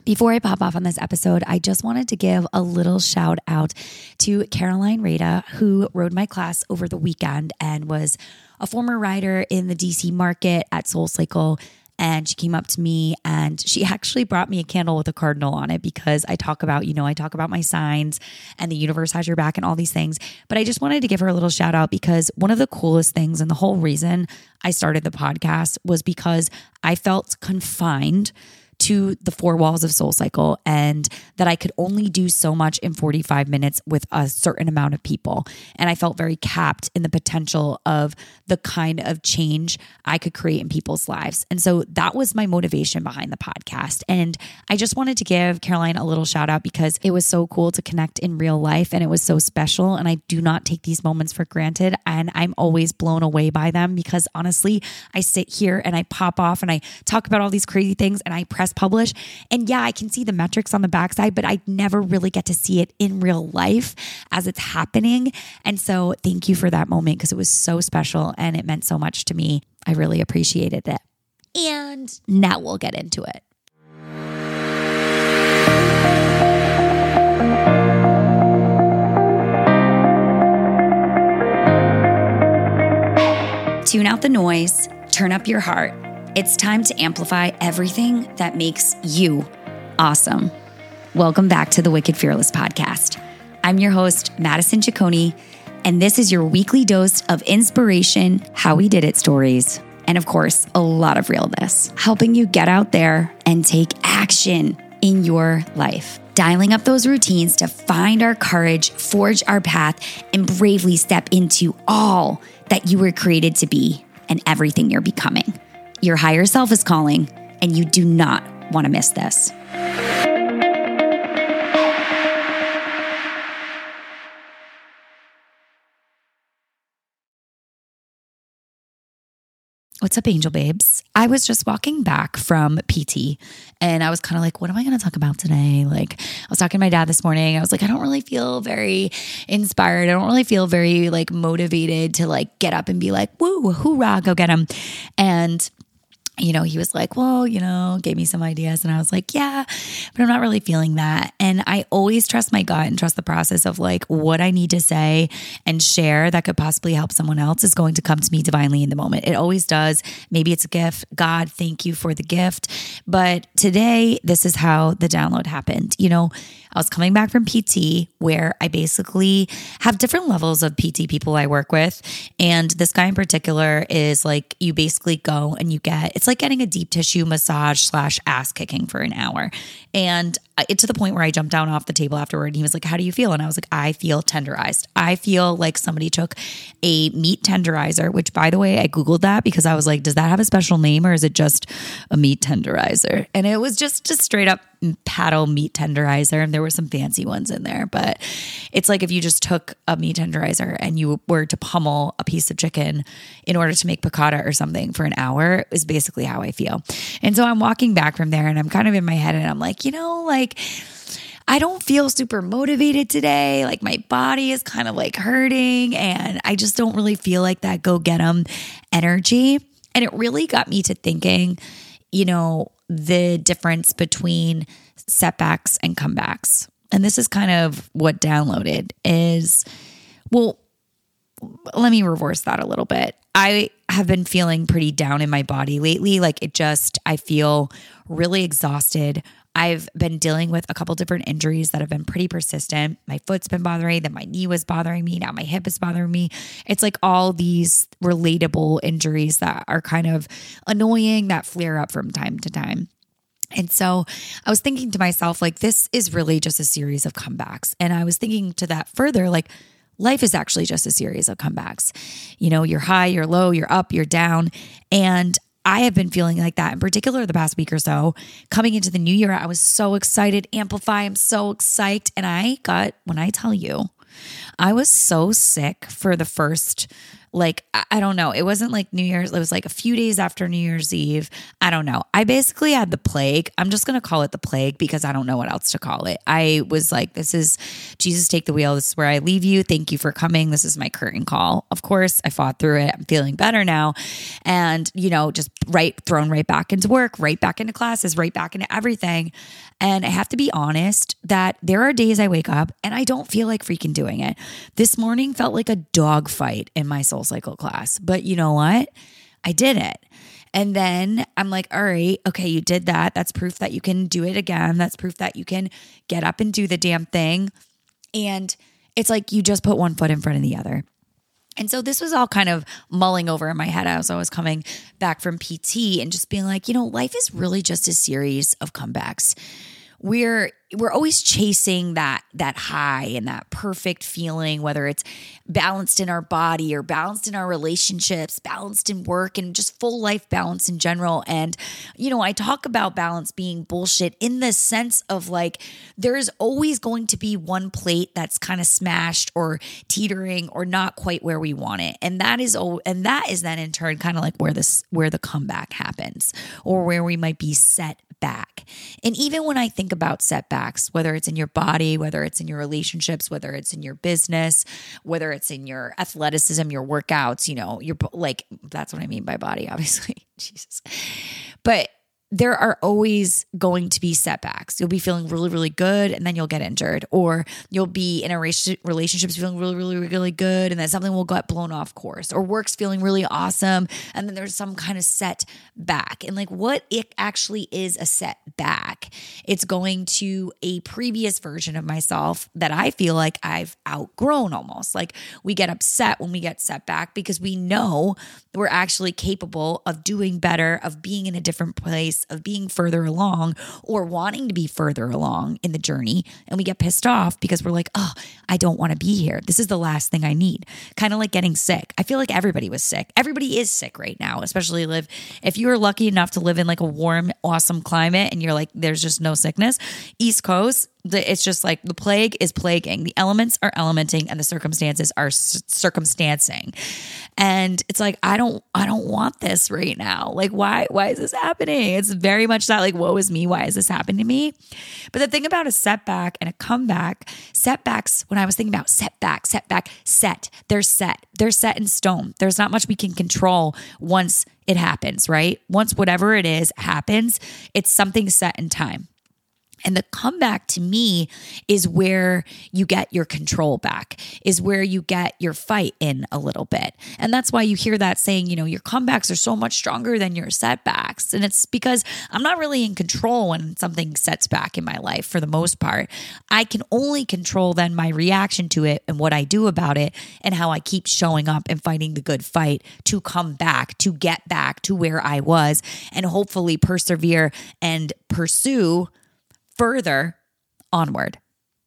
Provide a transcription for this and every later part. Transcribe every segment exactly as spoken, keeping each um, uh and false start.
Before I pop off on this episode, I just wanted to give a little shout out to Caroline Rada, who rode my class over the weekend and was a former rider in the D C market at SoulCycle. And she came up to me and she actually brought me a candle with a cardinal on it because I talk about, you know, I talk about my signs and the universe has your back and all these things. But I just wanted to give her a little shout out because one of the coolest things and the whole reason I started the podcast was because I felt confined to the four walls of SoulCycle and that I could only do so much in forty-five minutes with a certain amount of people. And I felt very capped in the potential of the kind of change I could create in people's lives. And so that was my motivation behind the podcast. And I just wanted to give Caroline a little shout out because it was so cool to connect in real life and it was so special. And I do not take these moments for granted. And I'm always blown away by them because honestly, I sit here and I pop off and I talk about all these crazy things and I press publish. And yeah, I can see the metrics on the backside, but I never really get to see it in real life as it's happening. And so thank you for that moment because it was so special and it meant so much to me. I really appreciated it. And now we'll get into it. Tune out the noise, turn up your heart. It's time to amplify everything that makes you awesome. Welcome back to the Wicked Fearless podcast. I'm your host, Madison Ciccone, and this is your weekly dose of inspiration, how we did it stories, and of course, a lot of realness, helping you get out there and take action in your life. Dialing up those routines to find our courage, forge our path, and bravely step into all that you were created to be and everything you're becoming. Your higher self is calling, and you do not want to miss this. What's up, Angel Babes? I was just walking back from P T and I was kind of like, what am I going to talk about today? Like, I was talking to my dad this morning. I was like, I don't really feel very inspired. I don't really feel very like motivated to like get up and be like, woo, hoorah, go get him. And you know, he was like, well, you know, gave me some ideas. And I was like, yeah, but I'm not really feeling that. And I always trust my gut and trust the process of like what I need to say and share that could possibly help someone else is going to come to me divinely in the moment. It always does. Maybe it's a gift. God, thank you for the gift. But today, this is how the download happened. You know, I was coming back from P T where I basically have different levels of P T people I work with. And this guy in particular is like, you basically go and you get, it's like getting a deep tissue massage slash ass kicking for an hour. And it to the point where I jumped down off the table afterward and he was like, how do you feel? And I was like, I feel tenderized. I feel like somebody took a meat tenderizer, which by the way, I Googled that because I was like, does that have a special name or is it just a meat tenderizer? And it was just a straight up paddle meat tenderizer. And there were some fancy ones in there, but it's like if you just took a meat tenderizer and you were to pummel a piece of chicken in order to make piccata or something for an hour is basically how I feel. And so I'm walking back from there and I'm kind of in my head and I'm like, you know, like, I don't feel super motivated today. Like my body is kind of like hurting and I just don't really feel like that go get 'em energy. And it really got me to thinking, you know, the difference between setbacks and comebacks. And this is kind of what downloaded is, well, let me reverse that a little bit. I have been feeling pretty down in my body lately. Like it just, I feel really exhausted. I've been dealing with a couple different injuries that have been pretty persistent. My foot's been bothering, then my knee was bothering me. Now my hip is bothering me. It's like all these relatable injuries that are kind of annoying that flare up from time to time. And so I was thinking to myself, like, this is really just a series of comebacks. And I was thinking to that further, like, life is actually just a series of comebacks. You know, you're high, you're low, you're up, you're down. And I have been feeling like that in particular the past week or so. Coming into the new year, I was so excited. Amplify, I'm so psyched. And I got, when I tell you, I was so sick for the first Like, I, I don't know. It wasn't like New Year's. It was like a few days after New Year's Eve. I don't know. I basically had the plague. I'm just going to call it the plague because I don't know what else to call it. I was like, this is Jesus, take the wheel. This is where I leave you. Thank you for coming. This is my curtain call. Of course, I fought through it. I'm feeling better now. And, you know, just right, thrown right back into work, right back into classes, right back into everything. And I have to be honest that there are days I wake up and I don't feel like freaking doing it. This morning felt like a dog fight in my Soul Cycle class, but you know what? I did it. And then I'm like, all right, okay, you did that. That's proof that you can do it again. That's proof that you can get up and do the damn thing. And it's like you just put one foot in front of the other. And so this was all kind of mulling over in my head as I was coming back from P T and just being like, you know, life is really just a series of comebacks. We're we're always chasing that that high and that perfect feeling, whether it's balanced in our body or balanced in our relationships, balanced in work, and just full life balance in general. And, you know, I talk about balance being bullshit in the sense of like, there's always going to be one plate that's kind of smashed or teetering or not quite where we want it. And that is, oh, and that is then in turn kind of like where this, where the comeback happens or where we might be set back. And even when I think about setbacks, whether it's in your body, whether it's in your relationships, whether it's in your business, whether it's in your athleticism, your workouts, you know, you're like, that's what I mean by body, obviously. Jesus. But there are always going to be setbacks. You'll be feeling really, really good and then you'll get injured, or you'll be in a relationship feeling really, really, really good and then something will get blown off course, or work's feeling really awesome and then there's some kind of setback. And like what it actually is a setback. It's going to a previous version of myself that I feel like I've outgrown almost. Like we get upset when we get setback because we know we're actually capable of doing better, of being in a different place, of being further along or wanting to be further along in the journey. And we get pissed off because we're like, oh, I don't want to be here. This is the last thing I need. Kind of like getting sick. I feel like everybody was sick. Everybody is sick right now, especially live. If you are lucky enough to live in like a warm, awesome climate and you're like, there's just no sickness. East Coast, it's just like the plague is plaguing. The elements are elementing and the circumstances are circumstancing. And it's like, I don't, I don't want this right now. Like, why, why is this happening? It's very much that like, woe is me. Why is this happening to me? But the thing about a setback and a comeback, setbacks, when I was thinking about setback, setback, set, they're set, they're set in stone. There's not much we can control once it happens, right? Once whatever it is happens, it's something set in time. And the comeback to me is where you get your control back, is where you get your fight in a little bit. And that's why you hear that saying, you know, your comebacks are so much stronger than your setbacks. And it's because I'm not really in control when something sets back in my life for the most part. I can only control then my reaction to it and what I do about it and how I keep showing up and fighting the good fight to come back, to get back to where I was and hopefully persevere and pursue further onward.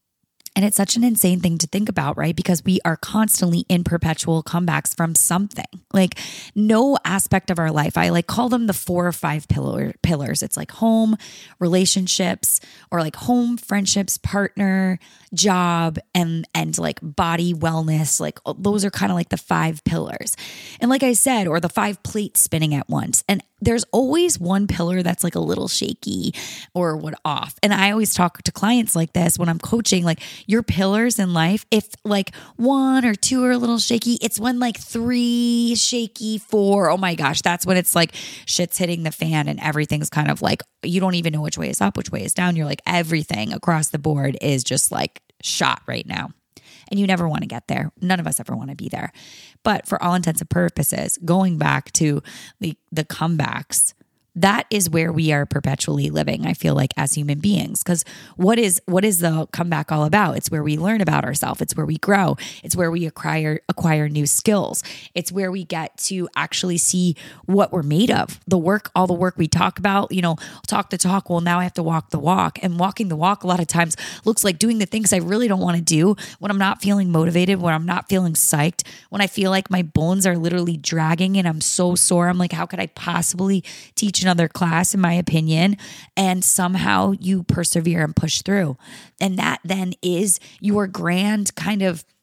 And it's such an insane thing to think about, right? Because we are constantly in perpetual comebacks from something. Like no aspect of our life, I like call them the four or five pillar, pillars. It's like home, relationships, or like home, friendships, partner, job, and and like body wellness. Like those are kind of like the five pillars. And like I said, or the five plates spinning at once. And there's always one pillar that's like a little shaky or what off. And I always talk to clients like this when I'm coaching, like your pillars in life, if like one or two are a little shaky, it's when like three shaky, four, oh my gosh, that's when it's like shit's hitting the fan and everything's kind of like, you don't even know which way is up, which way is down. You're like everything across the board is just like shot right now. And you never want to get there. None of us ever want to be there. But for all intents and purposes, going back to the, the comebacks, that is where we are perpetually living, I feel like, as human beings. Because what is what is the comeback all about? It's where we learn about ourselves. It's where we grow. It's where we acquire acquire new skills. It's where we get to actually see what we're made of. The work, all the work we talk about, you know, talk the talk. Well, now I have to walk the walk. And walking the walk a lot of times looks like doing the things I really don't want to do when I'm not feeling motivated, when I'm not feeling psyched, when I feel like my bones are literally dragging and I'm so sore. I'm like, how could I possibly teach another class, in my opinion? And somehow you persevere and push through. And that then is your grand kind of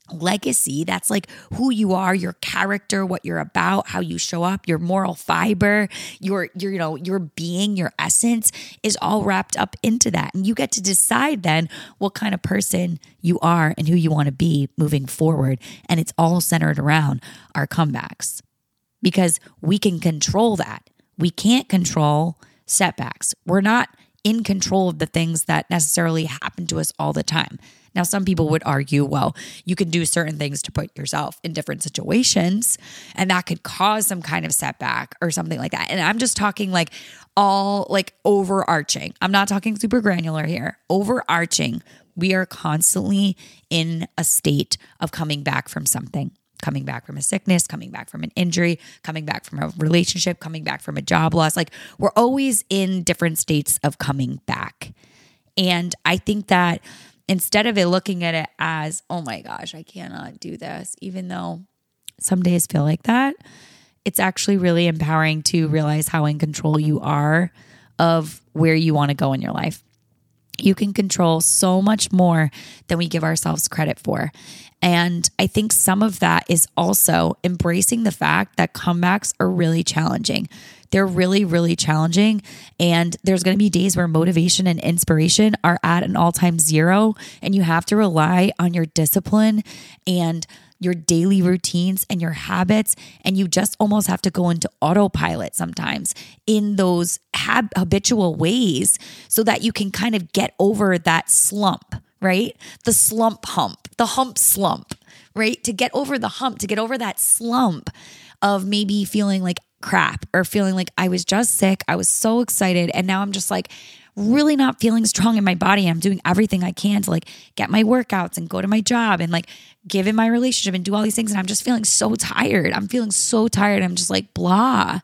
legacy. That's like who you are, your character, what you're about, how you show up, your moral fiber, your, your, you know, your being, your essence is all wrapped up into that. And you get to decide then what kind of person you are and who you want to be moving forward. And it's all centered around our comebacks because we can control that. We can't control setbacks. We're not in control of the things that necessarily happen to us all the time. Now, some people would argue, well, you can do certain things to put yourself in different situations, and that could cause some kind of setback or something like that. And I'm just talking like all like overarching. I'm not talking super granular here. Overarching, we are constantly in a state of coming back from something. Coming back from a sickness, coming back from an injury, coming back from a relationship, coming back from a job loss. Like we're always in different states of coming back. And I think that instead of it looking at it as, oh my gosh, I cannot do this, even though some days feel like that, it's actually really empowering to realize how in control you are of where you want to go in your life. You can control so much more than we give ourselves credit for. And I think some of that is also embracing the fact that comebacks are really challenging. They're really, really challenging. And there's going to be days where motivation and inspiration are at an all-time zero. And you have to rely on your discipline and your daily routines and your habits. And you just almost have to go into autopilot sometimes in those hab- habitual ways so that you can kind of get over that slump, right? The slump hump, the hump slump, right? To get over the hump, to get over that slump of maybe feeling like crap or feeling like I was just sick. I was so excited. And now I'm just like really not feeling strong in my body. I'm doing everything I can to like get my workouts and go to my job and like give in my relationship and do all these things. And I'm just feeling so tired. I'm feeling so tired. I'm just like blah.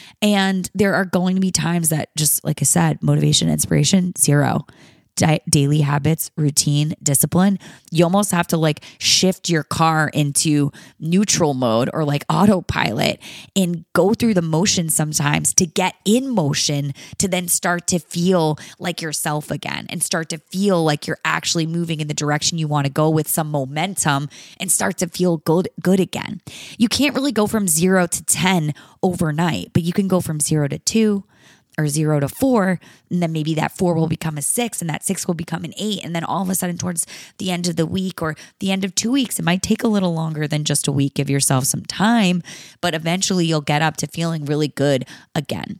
And there are going to be times that just, like I said, motivation, inspiration, zero. Di- daily habits, routine, discipline. You almost have to like shift your car into neutral mode or like autopilot and go through the motion sometimes to get in motion to then start to feel like yourself again and start to feel like you're actually moving in the direction you want to go with some momentum and start to feel good, good again. You can't really go from zero to ten overnight, but you can go from zero to two, or zero to four, and then maybe that four will become a six and that six will become an eight. And then all of a sudden towards the end of the week or the end of two weeks, it might take a little longer than just a week. Give yourself some time, but eventually you'll get up to feeling really good again.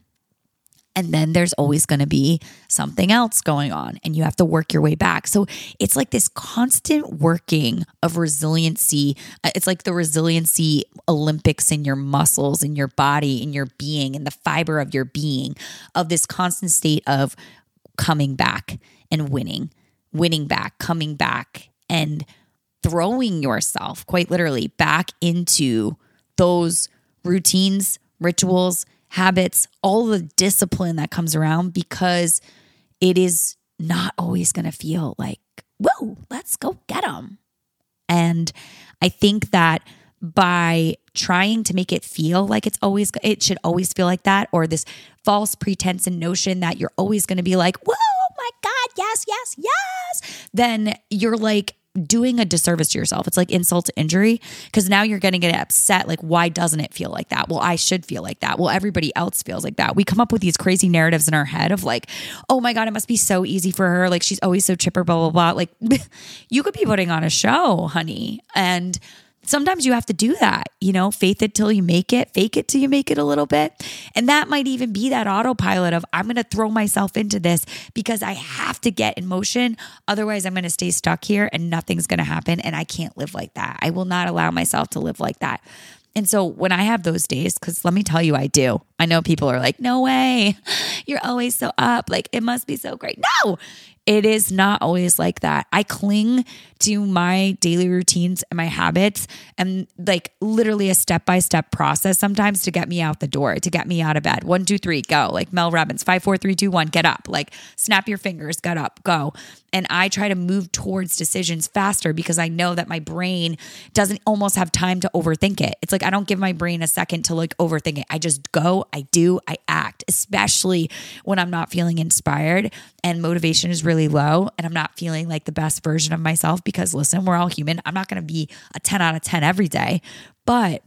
And then there's always going to be something else going on and you have to work your way back. So it's like this constant working of resiliency. It's like the resiliency Olympics in your muscles, in your body, in your being, in the fiber of your being, of this constant state of coming back and winning, winning back, coming back and throwing yourself quite literally back into those routines, rituals, habits, all the discipline that comes around, because it is not always going to feel like, whoa, let's go get them. And I think that by trying to make it feel like it's always, it should always feel like that, or this false pretense and notion that you're always going to be like, whoa, oh my God, yes, yes, yes, then you're like doing a disservice to yourself. It's like insult to injury, because now you're going to get upset. Like, why doesn't it feel like that? Well, I should feel like that. Well, everybody else feels like that. We come up with these crazy narratives in our head of like, oh my God, it must be so easy for her. Like, she's always so chipper, blah, blah, blah. Like, you could be putting on a show, honey. And sometimes you have to do that, you know, faith it till you make it, fake it till you make it a little bit. And that might even be that autopilot of, I'm going to throw myself into this because I have to get in motion. Otherwise, I'm going to stay stuck here and nothing's going to happen. And I can't live like that. I will not allow myself to live like that. And so when I have those days, because let me tell you, I do. I know people are like, no way, you're always so up. Like, it must be so great. No, it is not always like that. I cling to my daily routines and my habits and like literally a step-by-step process sometimes to get me out the door, to get me out of bed. One, two, three, go. Like Mel Robbins, five, four, three, two, one, get up. Like snap your fingers, get up, go. And I try to move towards decisions faster because I know that my brain doesn't almost have time to overthink it. It's like I don't give my brain a second to like overthink it. I just go, I do, I act, especially when I'm not feeling inspired and motivation is really really low and I'm not feeling like the best version of myself, because listen, we're all human. I'm not going to be a ten out of ten every day. But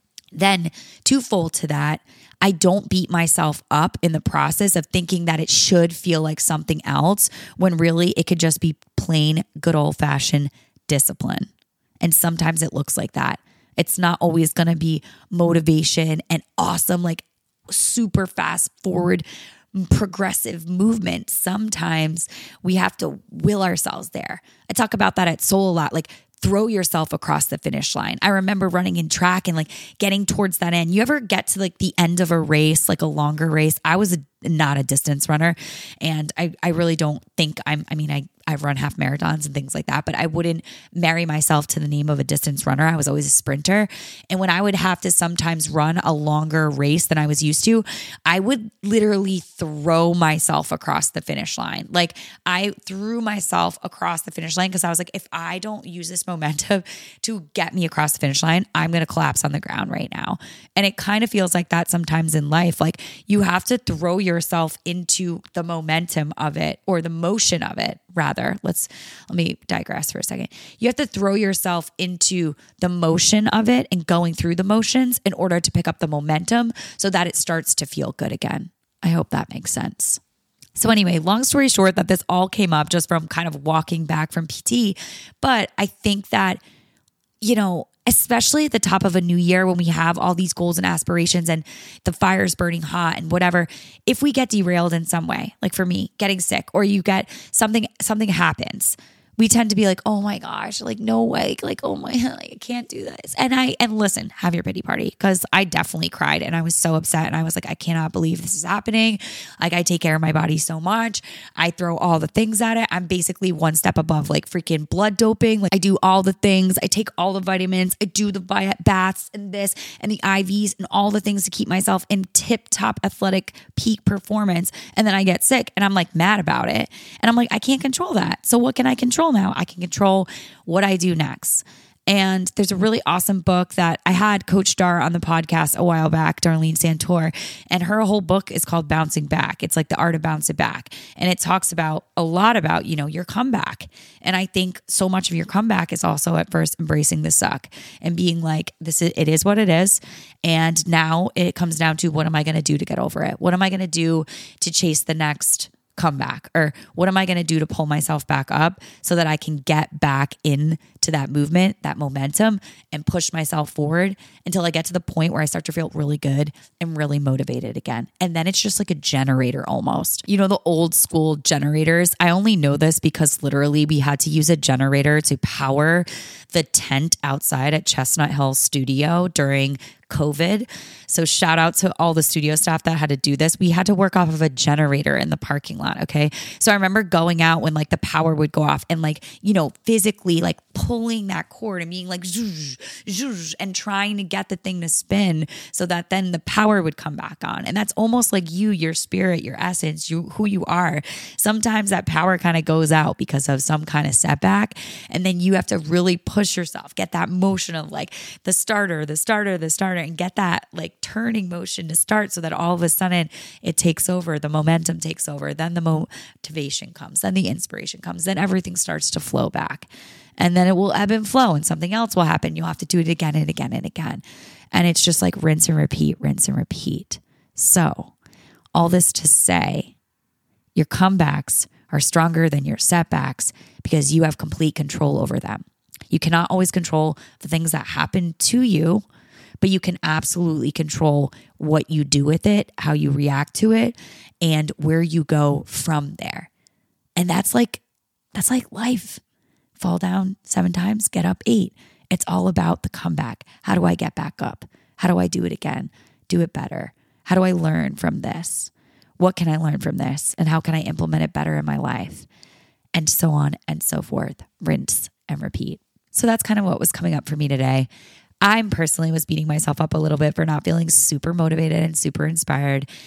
then twofold to that, I don't beat myself up in the process of thinking that it should feel like something else, when really it could just be plain good old fashioned discipline. And sometimes it looks like that. It's not always going to be motivation and awesome, like super fast forward progressive movement. Sometimes we have to will ourselves there. I talk about that at Soul a lot, like throw yourself across the finish line. I remember running in track and like getting towards that end. You ever get to like the end of a race, like a longer race? I was a, not a distance runner, and I, I really don't think I'm, I mean, I, I've run half marathons and things like that, but I wouldn't marry myself to the name of a distance runner. I was always a sprinter. And when I would have to sometimes run a longer race than I was used to, I would literally throw myself across the finish line. Like I threw myself across the finish line because I was like, if I don't use this momentum to get me across the finish line, I'm going to collapse on the ground right now. And it kind of feels like that sometimes in life. Like you have to throw yourself into the momentum of it, or the motion of it, rather. Let's, let me digress for a second. You have to throw yourself into the motion of it and going through the motions in order to pick up the momentum so that it starts to feel good again. I hope that makes sense. So anyway, long story short, that this all came up just from kind of walking back from P T. But I think that, you know, especially at the top of a new year when we have all these goals and aspirations and the fire's burning hot and whatever, if we get derailed in some way, like for me, getting sick, or you get something, something happens, we tend to be like, oh my gosh, like no way, like, oh my, like, I can't do this. And I, and listen, have your pity party, because I definitely cried and I was so upset. And I was like, I cannot believe this is happening. Like I take care of my body so much. I throw all the things at it. I'm basically one step above like freaking blood doping. Like I do all the things. I take all the vitamins. I do the baths and this and the I Vs and all the things to keep myself in tip top athletic peak performance. And then I get sick and I'm like mad about it. And I'm like, I can't control that. So what can I control now? I can control what I do next. And there's a really awesome book that I had Coach Dar on the podcast a while back, Darlene Santor, and her whole book is called Bouncing Back. It's like the art of bouncing back. And it talks about a lot about, you know, your comeback. And I think so much of your comeback is also at first embracing the suck and being like, this is, it is what it is. And now it comes down to, what am I going to do to get over it? What am I going to do to chase the next comeback? Or what am I going to do to pull myself back up so that I can get back into that movement, that momentum, and push myself forward until I get to the point where I start to feel really good and really motivated again. And then it's just like a generator almost. You know, the old school generators. I only know this because literally we had to use a generator to power the tent outside at Chestnut Hill Studio during COVID. So shout out to all the studio staff that had to do this. We had to work off of a generator in the parking lot. Okay. So I remember going out when like the power would go off and like, you know, physically like pulling that cord and being like, zhoosh, zhoosh, and trying to get the thing to spin so that then the power would come back on. And that's almost like you, your spirit, your essence, you, who you are. Sometimes that power kind of goes out because of some kind of setback. And then you have to really push yourself, get that motion of like the starter, the starter, the starter, and get that like turning motion to start so that all of a sudden it takes over, the momentum takes over, then the motivation comes, then the inspiration comes, then everything starts to flow back. And then it will ebb and flow and something else will happen. You'll have to do it again and again and again. And it's just like rinse and repeat, rinse and repeat. So all this to say, your comebacks are stronger than your setbacks because you have complete control over them. You cannot always control the things that happen to you, but you can absolutely control what you do with it, how you react to it, and where you go from there. And that's like, that's like life. Fall down seven times, get up eight. It's all about the comeback. How do I get back up? How do I do it again? Do it better? How do I learn from this? What can I learn from this? And how can I implement it better in my life? And so on and so forth. Rinse and repeat. So that's kind of what was coming up for me today. I personally was beating myself up a little bit for not feeling super motivated and super inspired.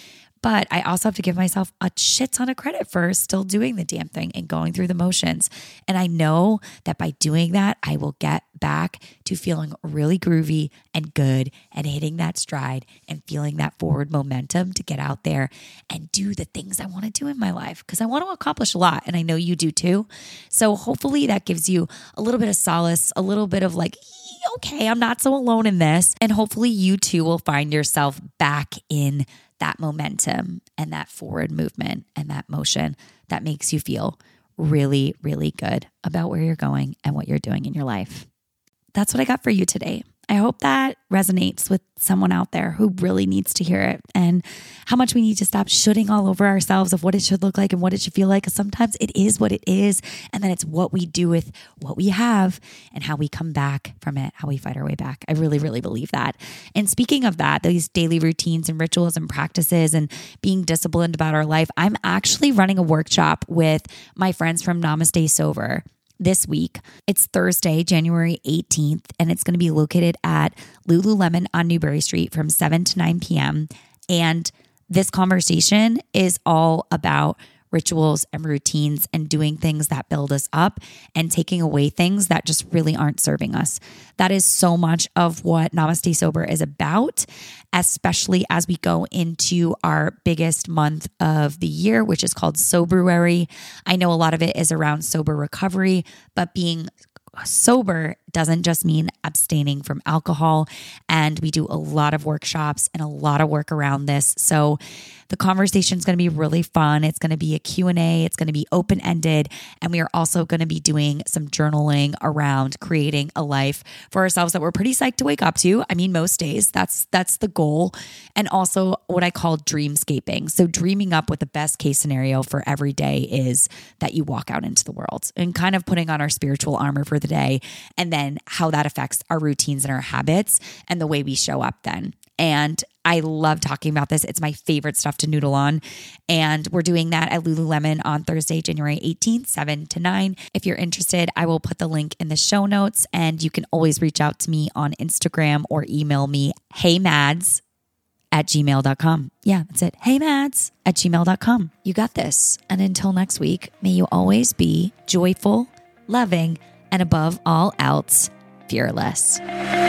But I also have to give myself a shit ton of credit for still doing the damn thing and going through the motions. And I know that by doing that, I will get back to feeling really groovy and good and hitting that stride and feeling that forward momentum to get out there and do the things I want to do in my life, because I want to accomplish a lot. And I know you do too. So hopefully that gives you a little bit of solace, a little bit of like, okay, I'm not so alone in this. And hopefully you too will find yourself back in that momentum and that forward movement and that motion that makes you feel really, really good about where you're going and what you're doing in your life. That's what I got for you today. I hope that resonates with someone out there who really needs to hear it, and how much we need to stop shooting all over ourselves of what it should look like and what it should feel like. Because sometimes it is what it is. And then it's what we do with what we have and how we come back from it, how we fight our way back. I really, really believe that. And speaking of that, these daily routines and rituals and practices and being disciplined about our life, I'm actually running a workshop with my friends from Namaste Sober this week. It's Thursday, January eighteenth, and it's going to be located at Lululemon on Newbury Street from seven to nine p.m. And this conversation is all about rituals and routines and doing things that build us up and taking away things that just really aren't serving us. That is so much of what Namaste Sober is about, especially as we go into our biggest month of the year, which is called Soberuary. I know a lot of it is around sober recovery, but being sober doesn't just mean abstaining from alcohol. And we do a lot of workshops and a lot of work around this. So the conversation is going to be really fun. It's going to be a Q and A. It's going to be open-ended. And we are also going to be doing some journaling around creating a life for ourselves that we're pretty psyched to wake up to. I mean, most days that's, that's the goal. And also what I call dreamscaping. So dreaming up what the best case scenario for every day is that you walk out into the world, and kind of putting on our spiritual armor for the day, and then how that affects our routines and our habits and the way we show up then. And I love talking about this. It's my favorite stuff to noodle on. And we're doing that at Lululemon on Thursday, January eighteenth, seven to nine. If you're interested, I will put the link in the show notes, and you can always reach out to me on Instagram or email me, heymads at gmail dot com. Yeah, that's it. heymads at gmail dot com. You got this. And until next week, may you always be joyful, loving, and above all else, fearless.